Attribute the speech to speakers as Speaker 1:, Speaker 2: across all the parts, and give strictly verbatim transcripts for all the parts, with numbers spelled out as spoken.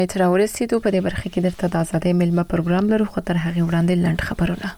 Speaker 1: تر ورسېدو په دې برخه کې درته د آزادۍ ملما پروګرام لرو، خو تر هغه وړاندې لنډ خبرونه.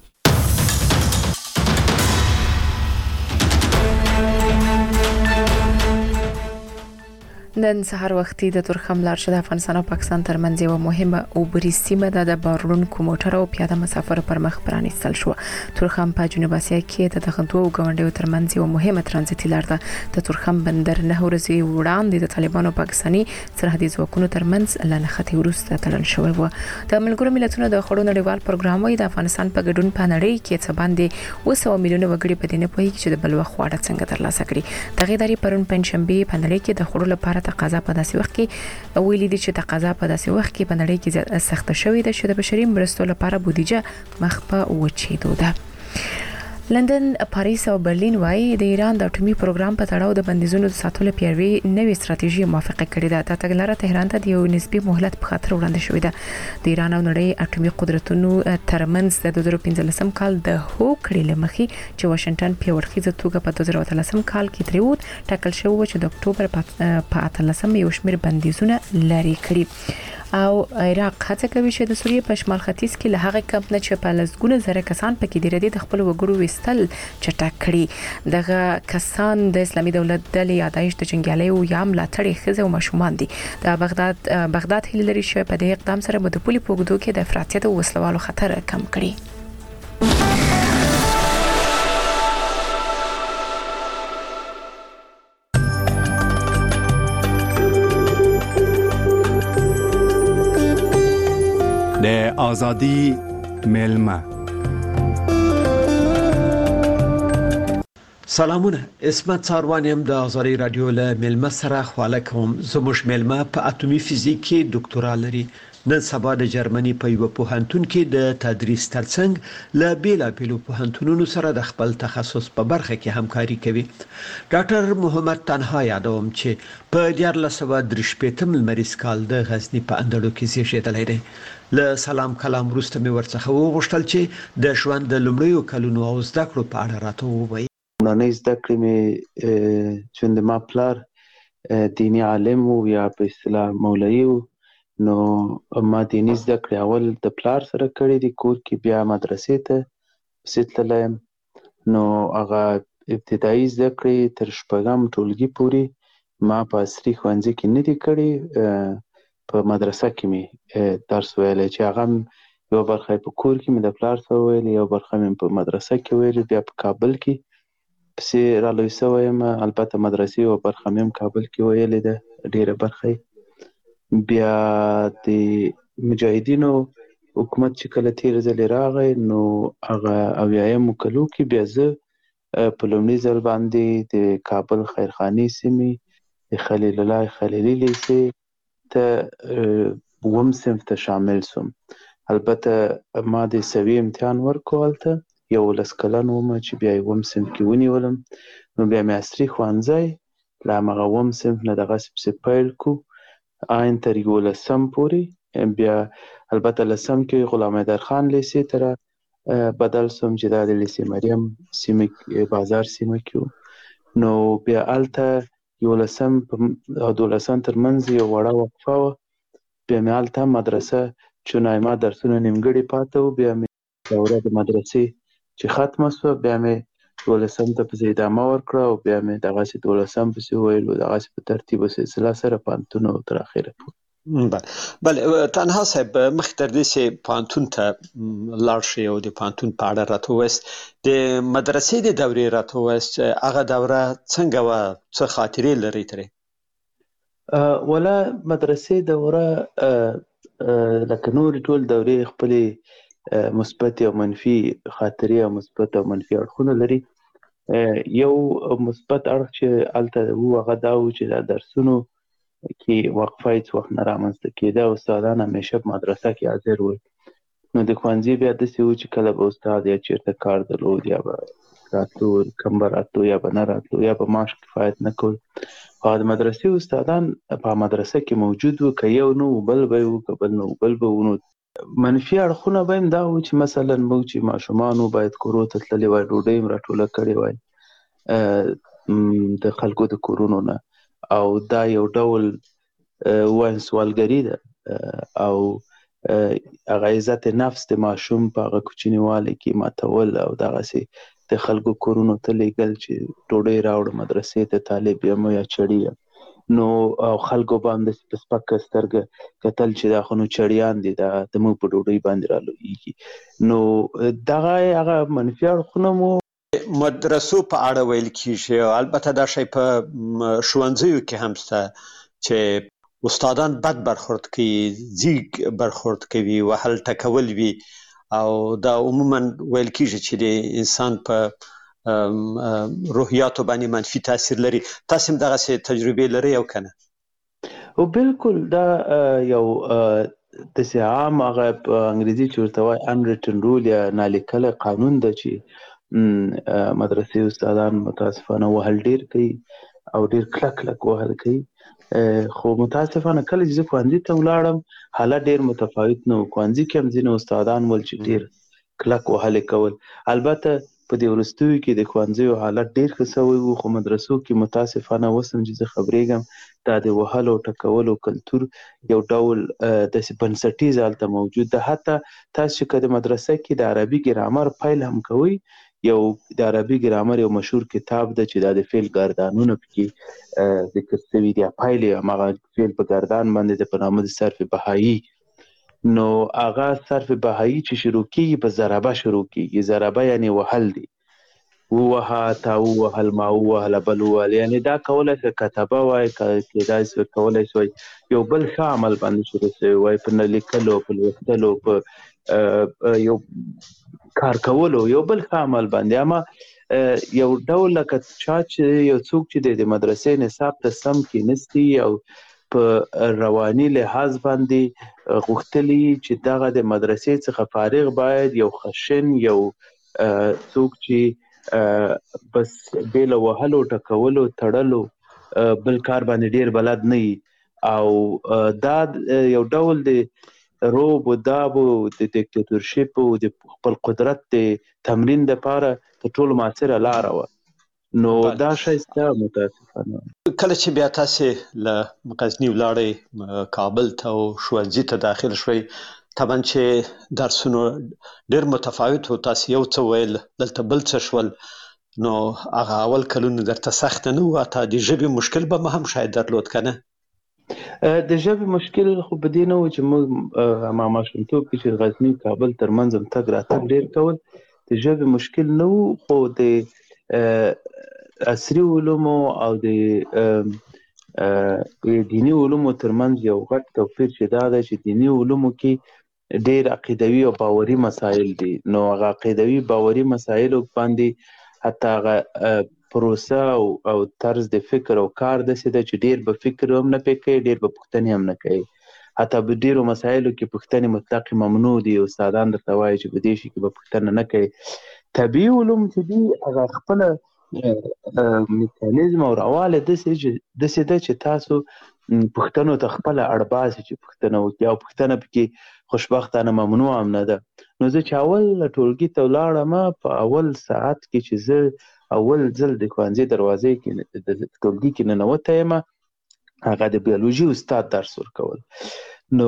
Speaker 1: نن سهار وختي د تورخم لار شد افغانستان او پاکستان ترمنځ یو مهمه اوبري سیمه ده د بارونکو موټر او پیاده مسافر پر مخ پرانیستل شو. تورخم په جنوب اسیا کې د دغه دوه ګاونډیو ترمنځ یو مهمه ترانزیتي لار ده. د تورخم بندر نه ورځي وړاندې د طالبانو پاکستاني سرحدي ځواکونو ترمنځ لنښتې وروسته تړل شوی و. د ملګرو ملتونو د خړو نړیوال پروګرام وایي د افغانستان په ګډون په نړۍ کې څه باندې وسو میلیونه وګړي په دې نه پوهیږي چې د بلوغ خواړه څنګه ترلاسه کړي. دغه ادارې پرون پنځشنبه په نړۍ کې د خړو لپاره تقاضا په داسې وخت کې ویلي دي چې تقاضا په داسې وخت کې په نړۍ کې زیات سخت شوې ده چې د بشري مرستو لپاره بودیجه مخ په وچېدو ده. لندن، پاریس او برلین وايي د ایران د اټومي پروګرام په تړاو د بندیزونو د ساتلو پیروي نوې ستراتیژي موافقه کړې ده. د تګلاره تهران ته د یو نسبي مهلت په خاطر وړاندې شوې ده. د ایران او نړۍ اټومي قدرتونو ترمنځ د دوه زره پنځلسم کال د هوکړې لمخې چې واشنگټن په ورخیزه توګه په دوه زره اتلسم کال کې تریوت ټاکل شو چې د اکتوبر په اتلسم یو شمېر بندیزونه لري کړي. او عراق هڅه کوي چې د سوریې په شمال ختیځ کې له هغه کمپ نه چې په لسګونه زره کسان پکې دي ردی د خپل وګړو وستل چټک کړي. دغه کسان د اسلامي دولت ډلې یادایش د جنگیالیو یا ملاتړي خزه او ماشومان دي. د بغداد بغداد هیله لري چې په دې اقدام سره به د پولي پوګدو کې د افراطیت او وسلوالو خطر کم کړي.
Speaker 2: د آزادی ملما.
Speaker 3: سلامونه، اسمت ساروانیم د آزادی رادیو له ملما سره خواله کوم. زموږ ملما په اټومي فزیک کې ډاکټورا لري. نن سبا د جرمني په یو پوهنتون کې د تدریس ترڅنګ له بیلابیلو پوهنتونونو سره د خپل تخصص په برخه کې همکاري کوي. ډاکټر محمد تنها یادوم چې په دیارلس سوه درې شپېتم لمریز کال د غزنی په اندړو کې زیږیدلی دی. له سلام کلام وروسته مې ورڅخه وغوښتل چې د ژوند د لومړیو کلونو او زده کړو په اړه راته ووایي.
Speaker 4: نانې زده کړې مې چې د ما پلار دیني عالم و یا په اصطلاح مولوي و، نو ما دیني زده کړې اول د پلار سره کړې دي کور کې، بیا مدرسې ته پسې تللی یم. نو هغه ابتدایي زده کړې تر شپږم ټولګي پورې ما په عصري ښوونځي کې نه دي کړې، په مدرسه کې مې درس ویلی چې هغه یو برخه په کور کې مې د پلار سره ویلي، یو برخه مې په مدرسه کې ویلي، بیا په کابل کې پسې را لوی شوی یم. البته مدرسې یو برخه مې هم کابل کې ویلې ده، ډېره برخه. بیا د مجاهدینو حکومت چې کله تېر ځلې راغی نو هغه اویایمو کلو کې بیا زه په لومړي ځل باندې د کابل خیرخانې سیمې د خلیل الله خلیلي لیسې ته اووم صنف ته شامل شوم. البته ما د سوي امتحان ورکړو هلته، یولس کلن وم چې بیا اووم صنف کې ونیولم. نو بیا مې عصري ښوونځی له همغه اووم صنف نه دغسې پسې پیل کړو آین تر یولسم پورې. بیا البته لسم کې غلام حیدرخان لیسې ته را بدل شوم چې دا د لیسې مریم سیمه بازار سیمه کې و. نو بیا هلته یولسم او دولسم ترمنځ یو وړه وقفه وه. بیا مې هلته مدرسه چون ما درسونه نیمګړي پاته و، بیا مې دوره د مدرسې چې ختمه شوه بیا مې دولسم ته پسې ادامه ورکړه او بیا مې دغسې دولسم پسې وویل و، دغسې په ترتیب و سلسله سره پوهنتون او تر اخره پورې.
Speaker 3: بله تنها صاحب، مخکې تر دې چې پوهنتون ته لاړ شئ او د پوهنتون په اړه راته ووایاست، د مدرسې د دورې راته ووایاست، هغه دوره څنګه وه، څه خاطرې لرئ ترې؟
Speaker 4: ولا مدرسې دوره لکه نورې ټول دورې خپلې مثبتې او منفي خاطرې او مثبت او منفي اړخونه لري. یو مثبت اړخ چې هلته و هغه دا و چې دا درسونو کې وقفه هېڅ وخت نه رامنځته کېده. استادان همیشه په مدرسه کې حاضر ول. نو د ښوونځي بیا داسې و چې کله به استاد یا چېرته کار درلود یا به راتلو، کم به راتلو یا به نه راتلو یا به معاش کفایت نه کول. او د مدرسې استادان په مدرسه کې موجود وو، که یو نه و بل به و، که بل نه و بل به و. نو منفي اړخونه به هم دا و چې مثلا موږ چې ماشومان وو باید کورو ته تللي وای، ډوډۍ هم راټوله کړې وای د خلکو د کورونو نه، او دا یو ډول وایم سوالګري ده او هغه عزت نفس د ماشوم په هغه کوچنیوالي کې ماتول او دغسې د خلکو کورونو ته لیږل چې ډوډۍ راوړه مدرسې ته طالب یم یا چړي یم، نو او خلکو به همداسې په سپکه سترګه کتل چې دا خو نو چړیان دي، دا زموږ په ډوډۍ باندې رالویږي. نو دغه هغه منفي اړخونه مو
Speaker 3: مدرسو په اړه ویل کیږي، او البته دا شی په ښوونځیو کې هم شته چې استادان بد برخورد کوي، ځیږ برخورد کوي، وهل ټکول وي، او دا عموما ویل کیږي چې د انسان په روحیاتو باندې منفي تاثیر لري. تاسو هم دغسې تجربې لرئ او که نه؟
Speaker 4: او بالکل دا یو داسې عام هغه په انګریزي چې ورته وایي unwritten rule یا نالیکلی قانون ده چې مدرسې استادان متاسفانه وهل ډېر کوي او ډېر کلک کلک وهل کوي. خو متاسفانه کله چې زه ښوونځي ته ولاړم حالت ډېر متفاوت نه و. ښوونځي کې هم ځینې استادان ول چې ډېر کلک وهلې کول. البته په دې وروستیو کې د ښوونځیو حالت ډېر ښه سوی و، خو مدرسو کې متاسفانه اوس هم چې زه خبرېږم دا د وهلو ټکولو کلتور یو ډول داسې بنسټیز هلته موجود ده. حتی تاسو چې که د مدرسه کې د عربي ګرامر پیل هم کوئ، یو د عربي ګرامر یو مشهور کتاب ده چې دا د فعل ګردانونه پکې ذکر شوي دي، پیل یې هماغه فعل په ګردان باندې ده په نامه د صرف بهایي. نو هغه صرف بهایي چې شروع کېږي په ضربه شروع کېږي. ضربه یعنې وهل دی، ووهه، تا ووهل، ما ووهله، بل ووهل، یعنې دا کولی شي کتبه وای، کېدای شي کولی شي یو بل ښه عمل باندې شروع شوی وای، په نه لیکلو، په لوستلو، په یو کار کولو، یو بل ښه عمل باندې. اما یو ډول لکه چا چې یو څوک چې د مدرسې نصاب ته سم کېنستی او په رواني لحاظ باندې غوښتلي چې دغه د مدرسې څخه فارغ باید یو خشن، یو څوک چې بس بې له وهلو، ټکولو، تړلو بل کار باندې ډېر بلد نه وي، او دا یو ډول د روب و داب و د دیکتاتورشپ و د خپل قدرت د تمرین دپاره تر ټولو مؤثره لاره وه. نو دا شی سته متاسفانه.
Speaker 3: کله چې بیا تاسې له غزني ولاړئ کابل ته او ښوونځي ته داخل شوئ، طبعا چې درسونه ډېر متفاوت و، تاسې یو څه ویل، دلته بل څه شول، نو هغه اول کلونه درته سخته نه وه؟ حتی د ژبې مشکل به هم شاید درلود که نه؟
Speaker 4: د ژبې مشکل خو په دې نه و چې موږ ما ماشومتوب کې چې غزني کابل ترمنځ هم تګ راتګ ډېر کول، د ژبې مشکل نه و. خو د عصري علومو او د دیني علومو ترمنځ یو غټ توپیر چې دا ده چې دیني علومو کې ډېر عقیدوي او باوري مسایل دي. نو هغه عقیدوي باوري مسایلو باندې حتی هغه پروسه او طرز د فکر او کار داسې ده چې ډېر به فکر هم نه پرې کوي، ډېر به پوښتنې هم نه کوي. حتی په ډېرو مسایلو کې پوښتنې مطلق ممنوع دي. استادان درته وایي چې په دې شي کې به پوښتنه نه کوي. طبیعي علوم چې دي هغه خپله میکانیزم او رواله داسې ده چې تاسو پوښتنو ته خپله اړ باسي چې پوښتنه وکړي، او پوښتنه پکې خوشبختانه ممنوع هم نه ده. نو زه چې اول ټولګي ته ولاړم، په اول ساعت کې چې زه اول ځل د ښوونځي دروازې کې د ټولګي کې ننوتی یم، هغه د بیولوژي استاد درس ورکول. نو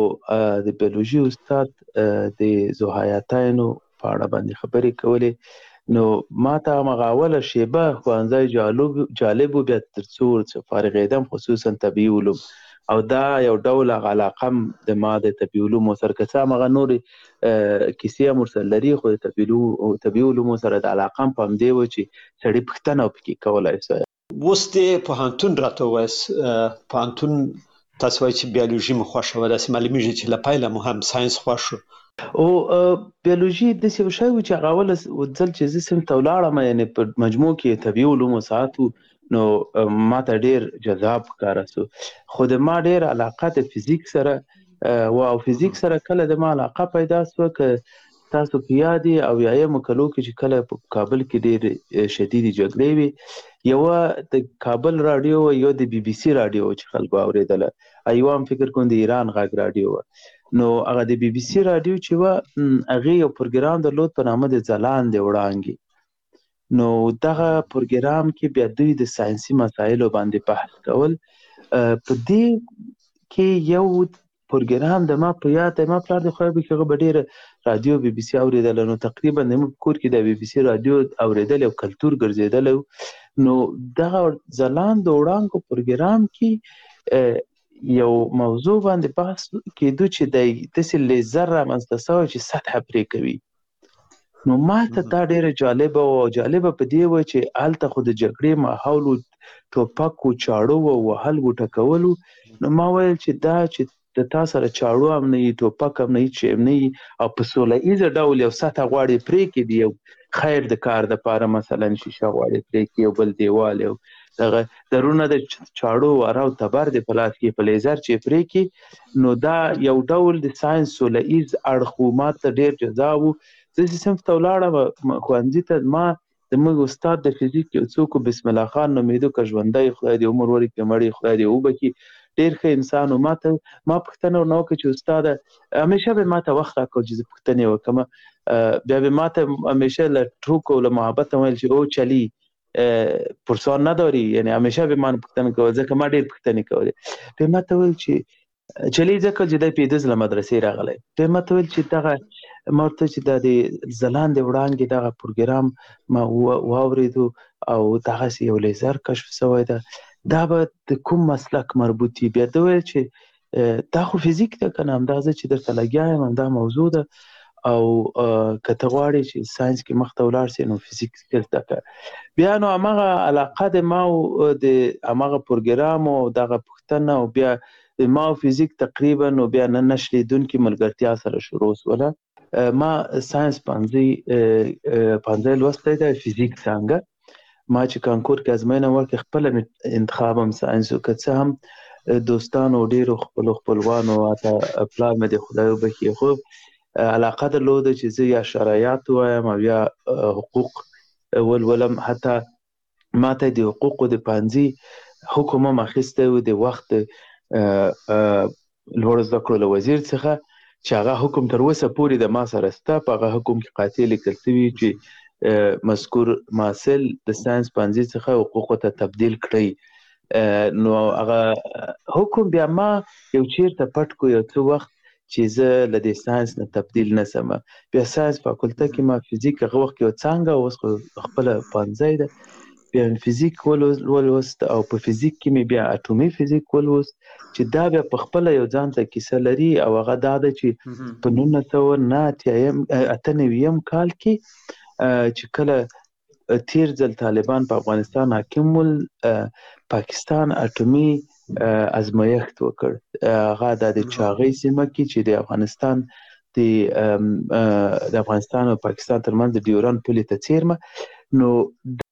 Speaker 4: د بیولوژي استاد د ذوحیاتینو په اړه باندې خبرې کولې. نو ما ته همغه اوله شیبه ښوونځی جالب و، بیا تر څو فارغېدم، خصوصا طبیعي علوم، او دا یو ډول هغه علاقه هم د ما د طبیعي علومو سره، که څه هم هغه نورې کیسې هم ورسره لري، خو د طبیعي علومو سره د علاقه هم په همدې وه چې سړي پوښتنه پکې کولی سوی.
Speaker 3: اوس د پوهنتون راته ووایاست، پوهنتون تاسو وایئ چې بیولوژي مو خوښه وه، داسې معلومېږي چې له پیله مو هم ساینس خوښ و.
Speaker 4: او بیولوژي داسې یو شی و چې هغه اوله ځل چې زه صنف ته ولاړم، یعنې په مجموع کې طبیعي علومو ساعت و، نو ما ته ډېر جذاب ښکاره سو. خو د ما ډېر علاقه د فزیک سره و، او فزیک سره کله د ما علاقه پیدا سوه، که تاسو په یاد یې اویایمو کلو کې چې کله په کابل کې ډېرې شدیدې جګړې وې، یوه د کابل راډیو وه، یو د بي بي سي راډیو وه چې خلکو اورېدله، یوه هم فکر کوم د ایران غږ راډیو وه. نو هغه د بي بي سي راډیو چې وه، هغې یو پروګرام درلود په نامه د ځلانده وړانګې. نو دغه پروګرام کې بیا دوی د ساینسي مسایلو باندې بحث کول. په دې کې یو پروګرام د ما په یاد دی، ما پلار د خدای وکړي هغه به ډېره رادیو بي بي سي اورېدله، نو تقریبا زموږ په کور کې د بي بي سي رادیو اورېدل یو کلتور ګرځېدلی و. نو دغه ځلانده وړانګو پروګرام کې یو موضوع باندې بحث کېدو چې دی داسې لیزر رامنځته سوی چې سطحه پرې کوي. نو ما ته دا ډېره جالبه وه، او جالبه په دې وه چې هلته خو د جګړې ماحول و، ټوپک و، چاړه وه، وهل و، ټکول و. نو ما ویل چې دا چې د تا سره چاړو هم نه وي، ټوپک هم نه وي، چې هم نه وي، او په سوله ایزه ډول یو سطحه غواړې پرې کړي، یو خیر د کار دپاره مثلا شیشه غواړې پرې کړي، یو بل دیوال، یو دغه درونه د چاړو واره او تبر دې په لاس کې په لیزر چې پرې کړي، نو دا یو ډول د ساینس سوله ایز اړخ و. ما ته ډېر جذاب و. زه چې صنف ته ولاړم ښوونځي ته، ما زموږ استاد د فزیک یو څوک و بسم الله خان نومېده، که ژوندی خدای دې عمر ورکړي، مړی خدای دې وبخي، ډېر ښه انسان و. ما ته ما پوښتنه ورنه وکړه چې استاده، همیشه به ما ته وخت راکړو چې زه پوښتنې وکړم، بیا به ما ته همیشه له ټوک او له محبت ویل چې او چلی پرسان نداری، یعنی همیشه به ما پوښتنه کول، ځکه ما ډېر پوښتنې کولې. بیا ما ته ویل چې چلی ځکه چې دی پېده ځله مدرسې راغلی. بیا ما ته ویل چې دغه ما ورته چې دا د ځلانده وړانګې دغه پروګرام ما واورېدو او دغسې یو لیزر کشف سوی ده، دا به د کوم مسلک مربوط وي؟ بیا ده ویل چې دا خو فزیک ده که نه، همدا زه چې درته لګیا یم همدا موضوع ده، او که ته غواړې چې ساینس کې مخته ولاړ سې نو فزیک زده کړه. بیا نو همغه علاقه د ما او د همغه پروګرام او دغه پوښتنه او بیا د ما او فزیک تقریبا نو بیا نه نشلېدونکې ملګرتیا سره شروع سوله. ما ساینس پنځه پنځه لوستی دی، فزیک څانګه. ما چې کانکور کې ازموینه ورکړې خپله انتخاب هم ساینس و، که څه هم دوستانو ډېرو خپلو خپلوانو حتی پلار مې د خدای وبخي خو علاقه درلوده چې زه یا شرایط وایم او یا حقوق ولولم. حتی ما ته د حقوقو د پوهنځي حکم هم اخیستی و د وخت لوړو زده کړو له وزیر څخه، چې هغه حکم تر اوسه پورې د ما سره شته. په هغه حکم کې قاطع لیکل شوي چې مذکور محصل د ساینس پوهنځي څخه حقوقو ته تبدیل کړئ. نو هغه حکم بیا ما یو چیرته پټ کو یو څه وخت چې زه له دې ساینس نه تبدیل نه سم. بیا ساینس فاکولته کې ما فزیک هغه وخت یو څانګه، اوس خو خپله پوهنځی ده، بیا فزیک ولوست او په فزیک کې مې بیا اټومي فزیک ولوست، چې دا بیا په خپله یو ځان ته کیسه لري. او هغه دا ده چې په نولس سوه نه اته نوي کال کې چې کله تیر ځل طالبان په افغانستان حاکم ول، پاکستان اټومي ازمایښت وکړ. هغه د چاغۍ سیمه کې چې د افغانستان د افغانستان او پاکستان ترمنځ د ډیورند پولې ته څیرمه. نو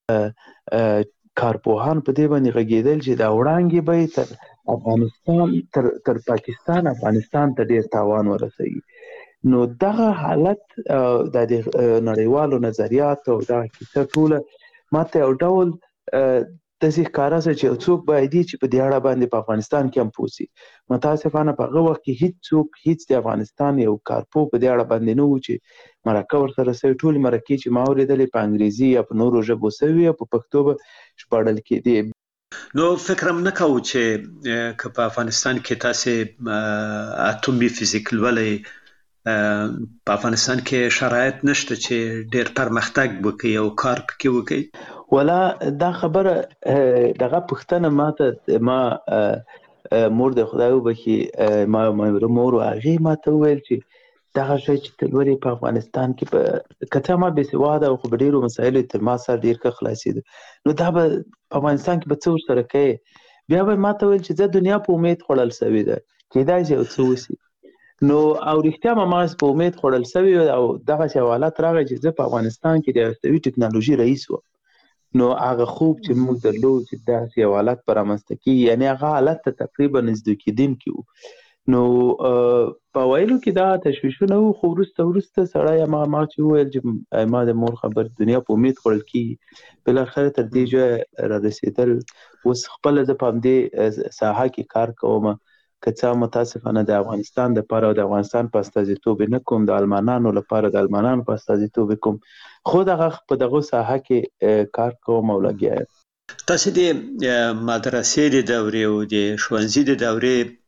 Speaker 4: کارپوهان په دې باندې غږېدل چې دا وړانګې به تر افغانستان تر تر پاکستان افغانستان ته ډېر تاوان ورسوي. نو دغه حالت د نړیوالو نظریاتو او دغه کیسه ټوله ما ته یو ډول داسې ښکاره شوه چې یو څوک باید وي چې په دې اړه باندې په افغانستان کې هم پوه شي. متاسفانه په هغه وخت کې هېڅ څوک هېڅ د افغانستان یو کارپو په دې اړه باندې نه و چې مرکه ورسره سوې. ټولې مرکې چې ما اورېدلې په انګریزي یا په نورو ژبو سوي او په پښتو به ژباړل کېدې.
Speaker 3: نو فکر هم نه کوو چې که په افغانستان کې تاسې اټومي فزیک لولئ، په افغانستان کې شرایط نشته چې ډېر پرمختګ وکړي او کار پکې وکړي؟
Speaker 4: ولا دا خبره دغه پوښتنه ما ته ما مور د خدای وبخي ما مور هغې ما ته وویل چې دغه شی چې ته لولې په افغانستان کې په که څه ما بېسواده او خو په ډېرو مسایلو تر ما سره ډېر ښه خلاصېده، نو دا به په افغانستان کې به څه ورسره کوې؟ بیا به ما ته ویل چې زه دنیا په امید خوړل سوې ده، کېدای شي یو څه وشي. نو او رښتیا به ما په امید خوړل سوې او دغسې یو حالت راغی چې زه په افغانستان کې د هستوي ټکنالوژي رئیس وم. نو هغه خوب چې موږ درلود چې داسې یو حالت به رامنځته کېږي، یعنې هغه حالت ته تقریبا نږدې کېدونکي وو. نو په اوایلو کې دا تشویشونه وو، خو وروسته وروسته سړی هماغه چې وویل چې ما د مور خبر دنیا په امید خوړل کېږي، بالاخره تر دې ځایه را رسېدل. اوس خپله زه په همدې ساحه کې کار کوم، که څه متاسفانه د افغانستان دپاره او د افغانستان په استازیتوب نه کوم، د المانانو لپاره د المانانو په استازیتوب کوم، خو دغه په دغه ساحه کې کار کوم او لګیا یم.
Speaker 3: تاسې د مدرسې د دورې او د ښوونځي د دورې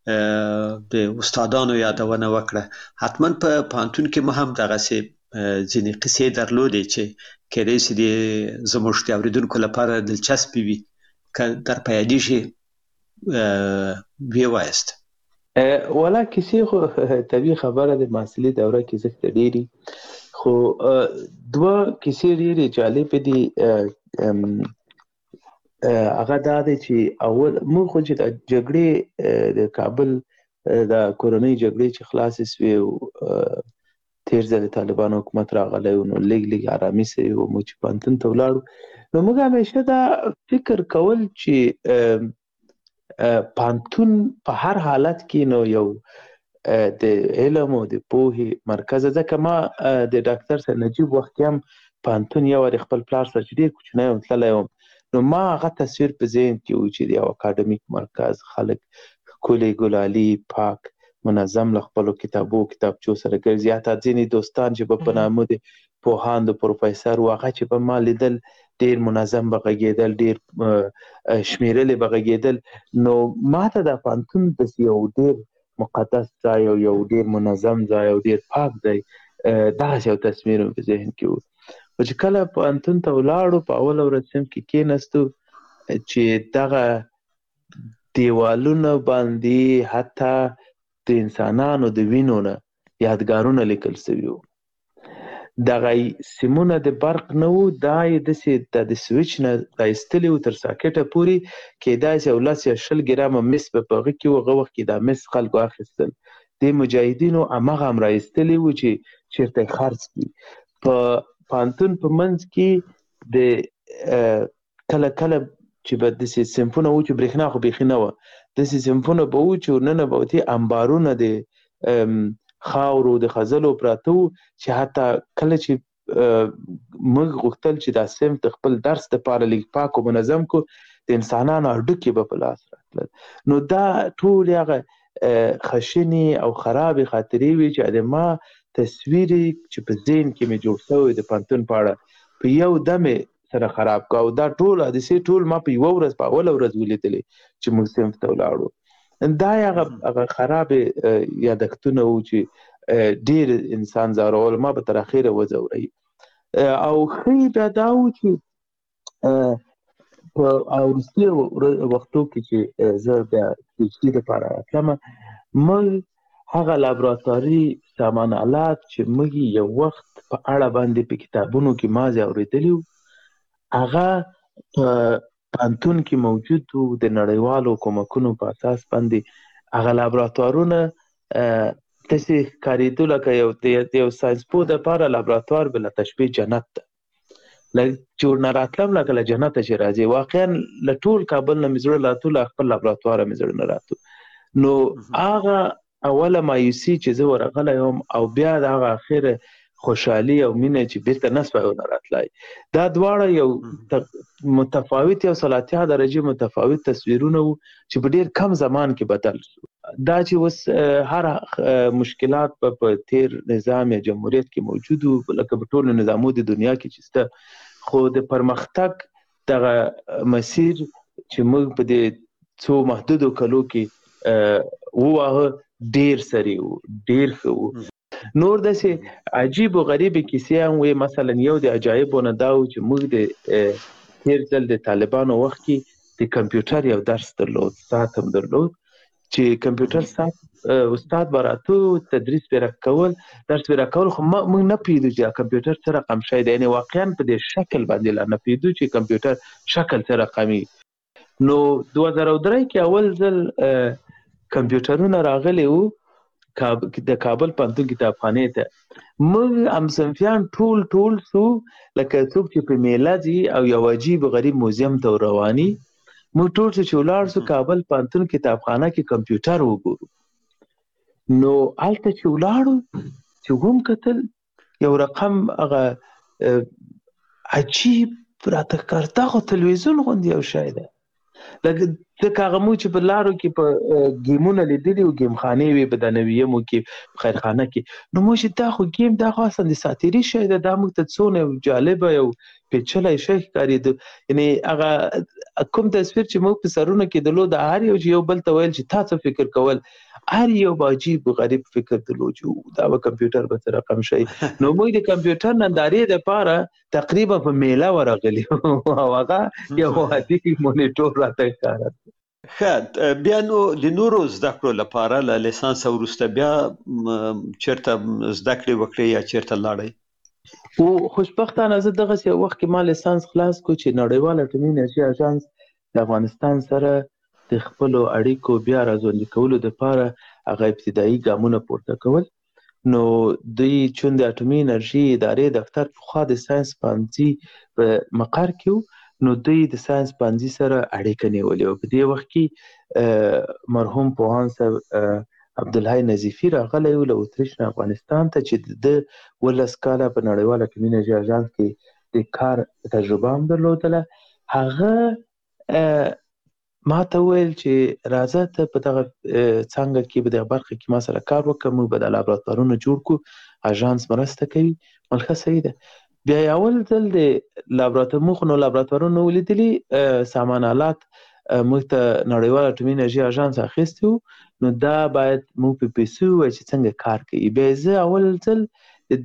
Speaker 3: د استادانو یادونه وکړه. حتما په پانتون کې مهم دغه سي ځینې قصې درلودې چې کېدای شي د زموږ د اوریدونکو لپاره دلچسپ وي. که در په یادیږي وی وایست.
Speaker 4: ولا کیسې خو طبیعي خبره د محصلي دوره کې زښت ډېری، خو دوه کیسې ډېرې جالبې دي. هغه دا دی چې اول موږ خو چې د جګړې د کابل د کورنۍ جګړې چې خلاصې سوې او تېر ځل د طالبانو حکومت راغلی و، نو لږ لږ ارامي سوې وه، موږ چې پوهنتون ته ولاړو نو موږ همیشه دا فکر کول چې پوهنتون په هر حالت کې نو یو د علم او د پوهې مرکز. ځکه ما د ډاکټر صاحب نجیب وخت کې هم پوهنتون یو وارې خپل پلار سره چې ډېر کوچنی وم تللی وم، نو ما هغه تصویر په ذهن کې و چې د یو اکاډمیک مرکز، خلک ښکلي ګلالي پاک منظم له خپلو کتابو کتابچو سره ګرځي. حتی ځینې دوستان چې به په نامه د پوهاند پروفیسر و، هغه چې به ما لیدل ډېر منظم به غږېدل، ډېر شمېرلې به غږېدل. نو ما ته دا پوهنتون داسې یو ډېر مقدس ځای او یو ډېر منظم ځای او ډېر پاک ځای، دغسې یو تصویر مې په ذهن کې و. خو چې کله پوهنتون ته ولاړو، په اوله ورځ صنف کې کېناستو چې دغه دیوالونه باندې حتی د انسانانو د وینو نه یادګارونه لیکل سوي وو. دغه سیمونه د برق نه وو، دا یې داسې د سویچ نه رایستلي وو تر ساکټه پورې، کېدای شي یو لس یا شل ګرامه مس به په هغه کې وو. هغه وخت کې دا مس خلکو اخیستل، د مجاهدینو هماغه هم رایستلي وو چې چېرته یې خرڅ کړي. په پوهنتون په منځ کې د کله کله چې به داسې صنفونه وو چې برېښنا خو بیخي نه وه، داسې صنفونه به وو چې ورننه به وتې انبارونه د خاورو د خځلو پراته وو، چې حتی کله چې موږ غوښتل چې دا صنف د خپل درس دپاره لږ پاک او منظم کړو، د انسانانو هډوکي به په لاس راتلل. نو دا ټولې هغه خشنې او خرابې خاطرې وې چې د ما تصویر چې په ذهن کې مې جوړ شوی د پوهنتون په اړه په یو دم سره خراب کړ. او دا ټول حادثې ټول ما په یوه ورځ په اوله ورځ ولیدلې چې موږ صنف ته ولاړو. دا هغه خرابې یادښتونه وو چې ډېر انسان ځورول، ما به تر اخره وځوروي. او ښه بیا دا وو چې په وروستي وختو کې چې زه بیا پي ایچ ډي لپاره راتلم، موږ هغه لابراتواري سامان آلات چې موږ یو وخت په اړه باندې په کتابونو کې مازې اورېدلي وو، هغه په پوهنتون کې موجود وو. د نړیوالو کومکونو په اساس باندې هغه لابراتوارونه داسې ښکارېدو لکه یو د یو ساینسپوه دپاره لابراتوار بله تشبیه جنت ده، چې ورنه راتلم لکه له جنته چې راځې. واقعا له ټول کابل نه مې زړه راتلو، له خپل لابراتواره مې زړه نه راتلو. نو هغه اوله مایوسي چې زه ورغلی وم او بیا د هغه اخره خوشحالي او مینه چې بیرته نه سوی ونه راتلی، دا دواړه یو متفاوت، یو سلاتیا درجې متفاوت تصویرونه وو چې په ډېر کم زمان کې بدل شو. دا چې اوس هر مشکلات په تیر نظام یا جمهوریت کې موجود وو، لکه په ټولو نظامو د دنیا کې چې شته، خو د پرمختګ دغه مسیر چې موږ په دې څو محدودو کلو کې وواهه ډېر سری وو، ډېر ښه وو. نور داسې عجیب و غریبې کیسې هم وې. مثلا یو د عجایبو نه دا و چې موږ د تېر ځل د طالبانو وخت کې د کمپیوټر یو درس درلود، ساعت هم درلود، چې کمپیوټر ساعت استاد به راته تدریس به راکول، درس به راکول، خو موږ نه پوهېدو چې کمپیوټر څه رقم شی دی. یعنې واقعا په دې شکل باندې لا نه پوهېدو چې کمپیوټر شکل څه رقمي. نو دوه زره درې کې اول ځل کمپیوټرونه راغلي وو د کابل پوهنتون کتابخانې ته. موږ همصنفیان ټول ټول سو لکه څوک چې په میله ځي او یو عجیب غریب موزیم ته رواني. موږ ټول چې ولاړ سو کابل پوهنتون کتابخانه کې کمپیوټر وګورو. نو هلته چې ولاړو چې هم کتل یو رقم هغه عجیب راته ښکارېده، خو تلویزیون غوندې یو شی دی، لکه ځکه هغه مو چې په لارو کې په ګیمونه لیدلي او ګیم خانې وي په د نویمو کې خیرخانه کې، نو موږ دا خو ګیم دا خو اصلا د ساتیري شی ده، دا موږ ته څونه جالبه یو پیچلی شی ښکارېده. یعنې هغه کوم تصویر چې موږ په سرونو کې درلود هر یو چې یو بل ته ویل چې تا څه فکر کول، هر یو به عجیب غریب فکر درلود چې دا به کمپیوټر به څه رقم شي. نو موږ د کمپیوټر نندارې دپاره تقریبا په میله ورغلي او هغه یو عادي مونیټور راته ښکاره.
Speaker 3: ښه، بیا نو د نورو زده کړو لپاره له لیسانس وروسته بیا چېرته زده کړې وکړې یا چېرته لاړئ؟
Speaker 4: او خوشبختانه زه دغسې یو وخت کې ما لیسانس خلاص کړو چې نړیوال اټومي انرژي اژانس د افغانستان سره د خپلو اړیکو بیا راژوندي کولو دپاره هغه ابتدایي ګامونه پورته کول. نو دوی چون د اټومي انرژي ادارې دفتر پخوا د ساینس پوهنځي په مقر کې و، نو دوی د ساینس پوهنځي سره اړیکه نیولې وه. په دې وخت کې مرحوم پوهاند صاحب عبدالحی نظیفي راغلی و له اتریش نه افغانستان ته چې د ولس کاله په نړیوال اټومي انرژي اژانس کې د کار تجربه هم درلودله. هغه ما ته وویل چې راځه ته په دغه څانګه کې په دغه برخه کې ما سره کار وکړه، موږ به دا لابراتوارونه جوړ کړو، اژانس مرسته کوي. مل ښه صحیح ده. بیا یې اول ځل د لابراتوار موږ نو لابراتوارونه ولیدلي، سامان آلات موږ ته نړیوال اټومي انرژي اژانس اخیستی و، نو دا باید موږ په پیسو ووایو چې څنګه کار کوي. بیا زه اول ځل د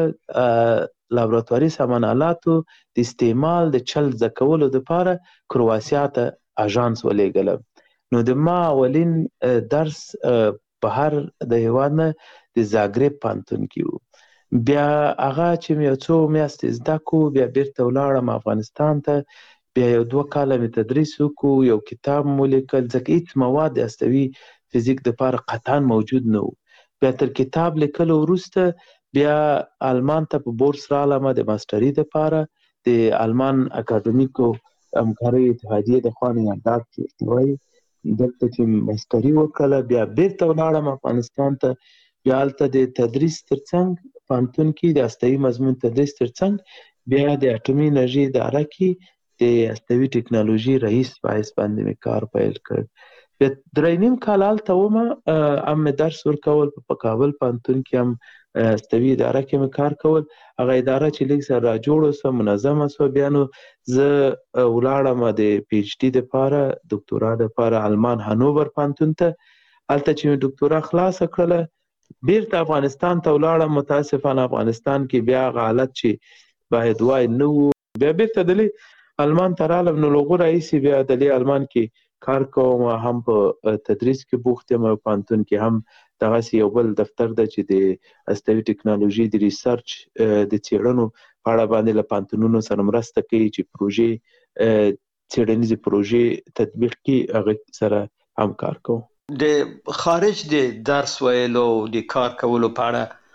Speaker 4: دغه لابراتواري سامان آلاتو د استعمال د چل زده کولو دپاره کرواسیا ته اژانس ولېږلم. نو د ما اولین درس بهر د هېواد نه د زاګرب پوهنتون کې و. بیا هغه چې مې یو څو میاشتې زده کړو، بیا بیرته ولاړم افغانستان ته. بیا یو دوه کاله مې تدریس وکړو، یو کتاب مو لیکل، ځکه هېڅ مواد د هستوي فزیک دپاره قطعا موجود نه و. بیا تر کتاب لیکلو وروسته بیا آلمان ته په بورس رالم د ماسټري دپاره، د آلمان اکاډمیکو همکارۍ اتحادیې د خوا نه یاداد چې وایي دلته چې ماسټري وکړله. بیا بیرته ولاړم افغانستان ته. بیا هلته د تدریس تر څنګ پوهنتون کې د هستوي مضمون تدریس تر څنګ بیا د اټومي انرژي اداره کې د هستوي ټکنالوژي رئیس په حیث باندې مې کار پیل کړ. بیا درې نیم کال هلته ومه، هم مې درس ورکول، په کابل پوهنتون کې هم هستوي اداره کې مې کار کول. هغه اداره چې لږ سره را جوړه سوه، منظمه سوه. بیا نو زه ولاړم د پی ایچ ډي دپاره، دکتورا دپاره آلمان هانوور پوهنتون ته. هلته چې مې دکتورا خلاصه کړله بیرته افغانستان ته ولاړم. متاسفانه افغانستان کې بیا هغه حالت چې باید وای نه و. بیا بیرته دلې آلمان ته رالم. نو له هغو راهیسې بیا دلې آلمان کې کار کوم، هم په تدریس کې بوخت یم، او پوهنتون کې هم دغسې یو بل دفتر ده چې د هستوي ټکنالوژي د ریسرچ د څېړنو په اړه باندې له پوهنتونونو سره مرسته کوي چې پروژې څېړنیزې پروژې تطبیق کړي، هغه سره هم کار کوم.
Speaker 3: د خارج د درس ویلو د کار کولو په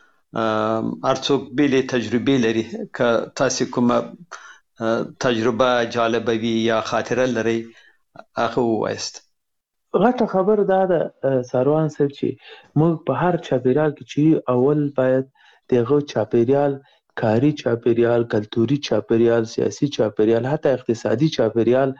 Speaker 3: اړه هر څوک بېلې تجربې لري. که تاسې کومه تجربه جالبه وي یا خاطره لرئ هغه ووایست.
Speaker 4: غټه خبر دا ده ساروان صاحب چې موږ په هر چاپیریال کې چې اول باید دغه چاپیریال، کاري چاپیریال، کلتوري چاپیریال، سیاسي چاپیریال، حتی اقتصادي چاپیریال،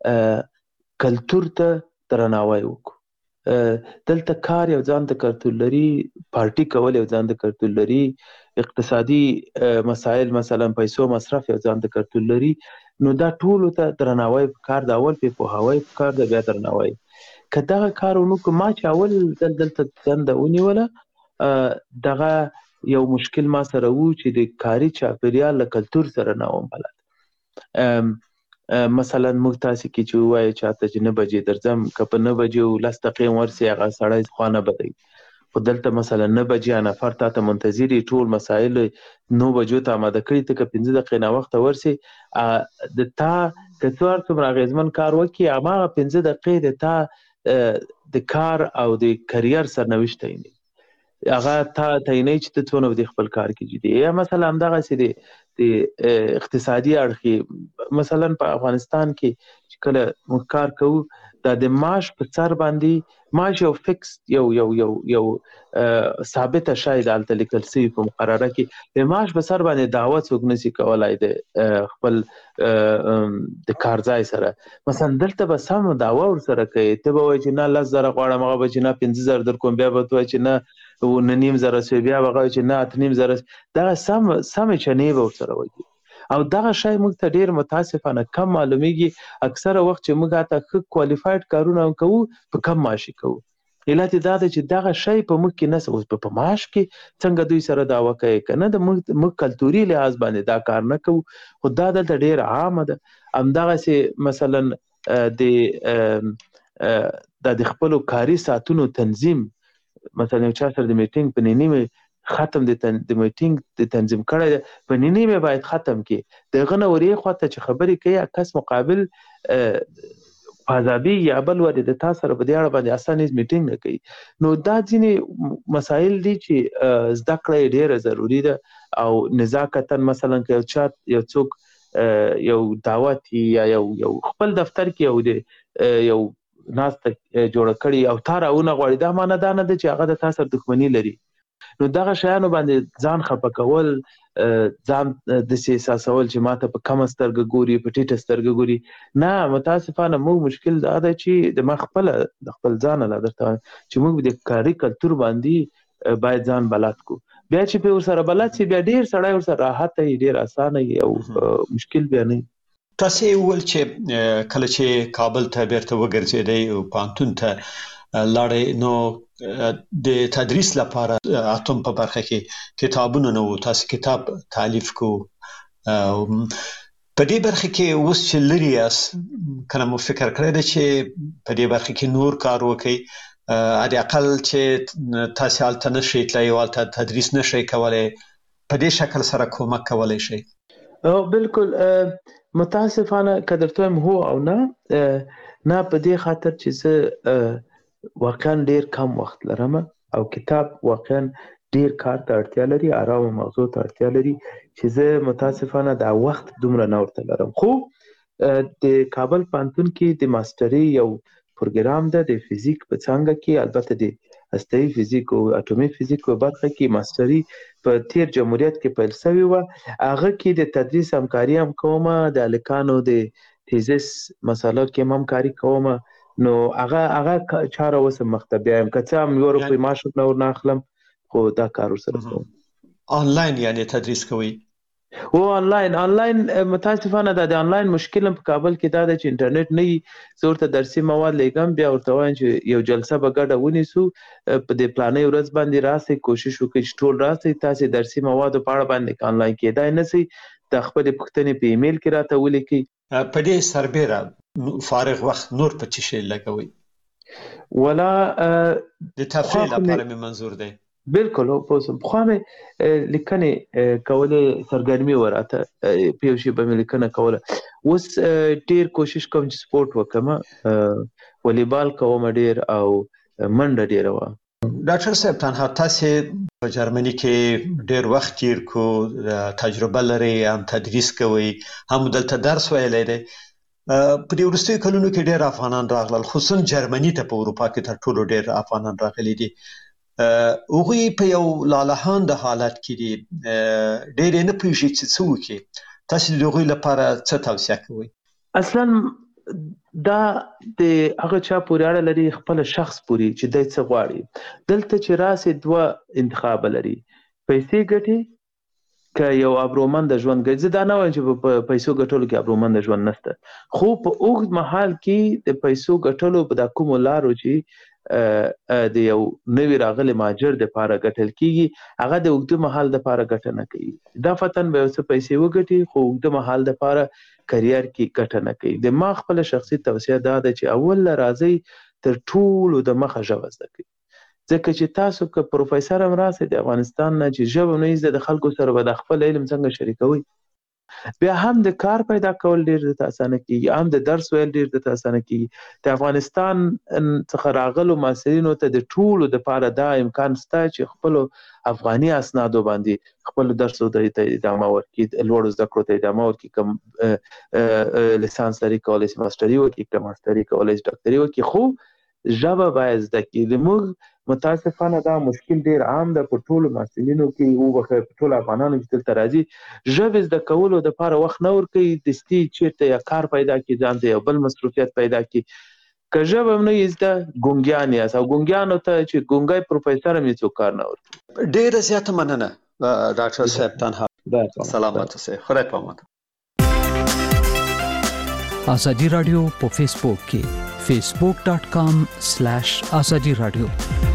Speaker 4: کلتور ته درناوی وکړو. دلته کار یو ځان ته کلتور لري، پارټي کول یو ځان ته کلتور لري، اقتصادي مسایل مثلا پیسو مصرف یو ځان ته کلتور لري. نو دا ټولو ته درناوی پکار ده، اول پې پوهاوی پکار ده، بیا درناوی. که دغه کار ونه کړو، ما چې اول ځل دلته دنده ونیوله، دغه یو مشکل ما سره و چې د کاري چاپیریال له کلتور سره نه وم بلد. مثلا موږ تاسې کې چې ووایو چاته چې نه بجې درځم، که په نه بجې لس دقیقې ورسې هغه سړی خوا نه بدوي. خو دلته مثلا نه بجې نفر تا ته منتظر یي، ټول مسایل نو بجو ته اماده کړي، ته که پنځه دقیقې ناوخته ورسې، د تا که څو هر څومره اغېزمن کار وکړي، هماغه پنځه دقیقې د تا د کار او د کریر سرنوشت تعینوي. هغه تا تعینوي چې ته څونه په خپل کار کې جدي. یا مثلا همدغسې د د اقتصادي اړخ، مثلا په افغانستان کې چې کله موږ کار کوو، دا د معاش په سر باندې معاش یو فکس یو یو یو یو ثابته شای د الته لیکل سوي په مقرره کې د معاش په سر باندې دعوه څوک نشي کولای د خپل د کارځای سره. مثلا دلته به سم دعوه ورسره کوي، ته به وایي چې نه لس زره غواړم، هغه به چې نه پنځه زره در کوم، بیا به ته وایي چې نه نه نیم زره سوی، بیا به هغه وایي چې نه اته نیم زره. دغه سم سمې چنې به ورسره وایي او دغه شی موږ ته ډېر متاسفانه کم معلومیږي. اکثره وخت چې موږ هلته ښه کوالیفاید کارونه هم کوو په کم معاشي کوو. علت یې دا دی چې دغه شی په موږ کې نشته. اوس په معاش کې څنګه دوی سره دعوه کوي که نه، د موږ موږ کلتوري لحاظ باندې دا کار نه کوو، خو دا دلته ډېر عامه ده. همدغسې مثلا د دا د خپلو کاري ساعتونو تنظیم، مثلا یو چا سره د میټینګ په نیمه ختم د د میټینګ د تنظیم کړی دی، په نیمه باید ختم کړي. د هغه نه ورې خواته چې خبرې کوي کس مقابل پازابي یا بل ورې د تا سره په دې اړه باندې اسانه میټینګ نه کوي. نو دا ځینې مسایل دي چې زده کړه یې ډېره ضروري ده او نزاکتاً مثلا که یو چا یو څوک یو دعوت یا یو یو خپل دفتر کې یو د یو ناسته جوړه کړي او تا راونه غواړي، دا معنی دا نه ده چې هغه د تا سره دښمني لري. نو دغه شیانو باندې ځان خفه کول، ځان داسې احساسول چې ماته په کمه سترګه ګوري، په ټیټه سترګه ګوري، نه. متاسفانه موږ مشکل دا ده چې د ما خپله د خپل ځانه لا درته وایم چې موږ د کاري کلتور باندې باید ځان بلد کړو. بیا چې پرې ورسره بلد شي، بیا ډېر سړی ورسره راحته وي، ډېر اسانه وي او مشکل بیا نه وي.
Speaker 5: تاسې وویل چې کله چې کابل ته بیرته وګرځېدئ او پوهنتون ته لاړئ، نو د تدریس لپاره اتم په برخه کې کتابونه نه وو، تاسو کتاب تالیف کو. په دې برخه کې اوس چې لري یاست، کله مو فکر کړی دی چې په دې برخه کې نور کار وکړئ، حداقل چې تاسو هلته نشئ تللی او هلته تدریس نشئ کولی، په دې شکل سره کومک کولی شئ؟
Speaker 4: بالکل متاسفانه که درته وایم هو او نه. نه په دې خاطر چې زه واقعا ډیر کم وخت لرم او کتاب واقعا ډیر کار ته اړتیا لري، آرام موضوع ته اړتیا لري چې زه متاسفانه دا وخت دومره نه ورته لرم. خو د کابل پوهنتون کې د ماستري یو پروګرام ده د فزیک په څانګه کې، البته د هسته‌ایي فزیک او اټومي فزیک په برخه کې ماستري په تیر جمهوریت کې پیل شوې وه. هغه کې د تدریس همکاري هم کوم، د هلکانو د تیزس مسالو کې هم همکاري کوم. نو هغه هغه چاره اوس مخ ته بیایم، که څه هم یو روپۍ معاش ورنه ورنه اخلم، خو دا کار ورسره کوم.
Speaker 5: آنلاین یعنی تدریس کوئ؟
Speaker 4: او آنلاین آنلاین متاسفانه دا د آنلاین مشکل په کابل کې دا ده چې انټرنیټ نه وي. زه ورته درسي مواد لیږم، بیا ورته وایم چې یو جلسه به ګډه ونیسو، په دې پلانۍ ورځ باندې راسئ، کوشش وکړئ چې ټول راسئ، تاسې درسي موادو په اړه باندې آنلاین کېدای نه شئ، د خپلې پوښتنې په ایمیل کې راته ولیکئ.
Speaker 5: په دې سربیره فارغ وخت نور په څه شی لګوئ؟
Speaker 4: ولا
Speaker 5: د تفریح لپاره مې منظور دی.
Speaker 4: بالکل پوه شوم. پخوا مې لیکنې کولې، سرګرمي وه راته، په یو شي به مې لیکنه کوله. اوس ډېر کوشش کوم چې سپورټ وکړم، والیبال کوم ډېر او منډه ډېره وه.
Speaker 5: ډاکټر صاحب، تنها تاسې په جرمني کې ډېر وخت تیر کو، تجربه لرئ، هم تدریس کوئ، هم دلته درس ویلی دی. په دې وروستیو کلونو کې ډېر افغانان راغلل، خصوصا جرمني ته په اروپا کې تر ټولو ډېر افغانان راغلي دي. هغوی په یو لالهانده حالت کې دي، ډېر یې نه پوهېږي چې څه وکړي. تاسې د هغوی لپاره څه توصیه کوئ؟
Speaker 4: اصلا دا د هغه چا پورې اړه لري، خپل شخص پورې چې دی څه غواړي. دلته چې راسې دوه انتخاب لري، پیسې ګټي که یو ابرومنده ژوند ګټي. زه دا نه وایم چې په پیسو ګټلو کې ابرومنده ژوند نشته، خو په اوږد مهال کې د پیسو ګټلو په دا کومو لارو چې د یو نوي راغلي مهاجر دپاره ګټل کېږي، هغه د اوږده مهال دپاره ګټه نه کوي. دا فتن به یو څه پیسې وګټي، خو اوږده مهال دپاره کریر کې ګټه نه کوي. د ما خپله شخصي توصیه دا ده چې اول راځئ تر ټولو د مخه ژبه زده کړئ، ځکه چې تاسو که پروفیسر هم راسئ د افغانستان نه، چې ژبه نه زده، د خلکو سره به د خپل علم څنګه شریکوئ؟ بیا هم د کار پیدا کول ډیر د اسانه کیږي، هم د درس ویل ډیر د اسانه کیږي. د افغانستان څخه راغلو محصلینو ته د ټولو د پاره دا امکان شته چې خپل افغاني اسنادو باندې خپل درس او د ادامه ورکړي، لوړ زده کړو ته ادامه ورکړي، کوم لیسانس لري کولای شي ماستري وکړي، کوم ماستري کولای شي ډاکټري وکړي، خو ژبه باید زده کړي. موږ متاسفانه دا مشکل ډیر عام ده په ټولو محصلینو کې او په ټولو افغانانو چې دلته راځي، ژبه زده کولو د لپاره وخت نه ورکوي، دستي چیرته یا کار پیدا کړي، ځان ته یو بل مصروفیت پیدا کړي. که ژبه هم نه زده ګونګیان یاست، او ګونګیانو ته چې ګونګی پروفیسر هم هیڅوک کار نه ورکوي.
Speaker 5: ډیره زیاته مننه ډاکټر صاحب. تنها سلامت اوسئ. خدای پامان.
Speaker 6: آزادی رادیو په فیسبوک کې facebook.com/azadi radio